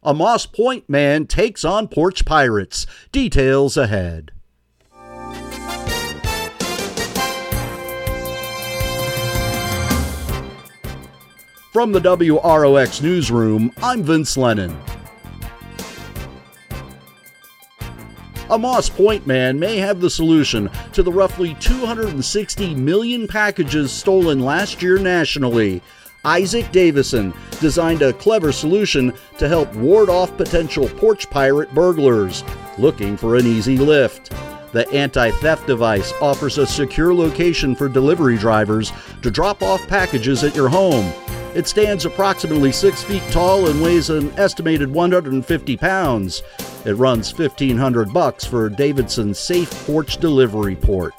A Moss Point man takes on porch pirates. Details ahead. From the WROX Newsroom, I'm Vince Lennon. A Moss Point man may have the solution to the roughly 260 million packages stolen last year nationally. Isaac Davison designed a clever solution to help ward off potential porch pirate burglars looking for an easy lift. The anti-theft device offers a secure location for delivery drivers to drop off packages at your home. It stands approximately 6 feet tall and weighs an estimated 150 pounds. It runs $1,500 for Davidson's Safe Porch Delivery Port.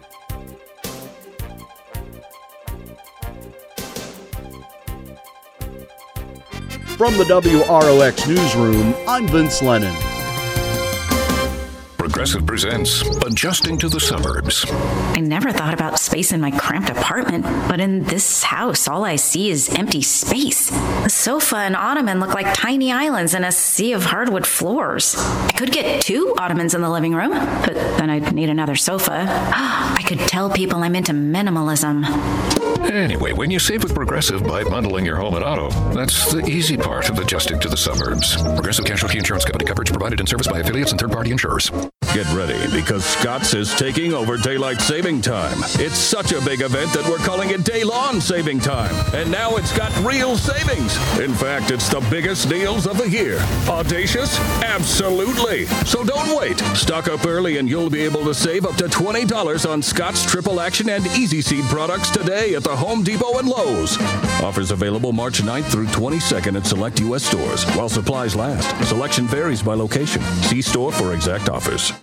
From the WROX Newsroom, I'm Vince Lennon. Progressive presents Adjusting to the Suburbs. I never thought about space in my cramped apartment, but in this house, all I see is empty space. The sofa and ottoman look like tiny islands in a sea of hardwood floors. I could get 2 ottomans in the living room, but then I'd need another sofa. I could tell people I'm into minimalism. Anyway, when you save with Progressive by bundling your home and auto, that's the easy part of adjusting to the suburbs. Progressive Casualty Insurance Company. Coverage provided in service by affiliates and third-party insurers. Get ready, because Scott's is taking over Daylight Saving Time. It's such a big event that we're calling it Day-Long Saving Time. And now it's got real savings. In fact, it's the biggest deals of the year. Audacious? Absolutely. So don't wait. Stock up early and you'll be able to save up to $20 on Scott's Triple Action and Easy Seed products today at the Home Depot and Lowe's. Offers available March 9th through 22nd at select U.S. stores while supplies last. Selection varies by location. See store for exact offers.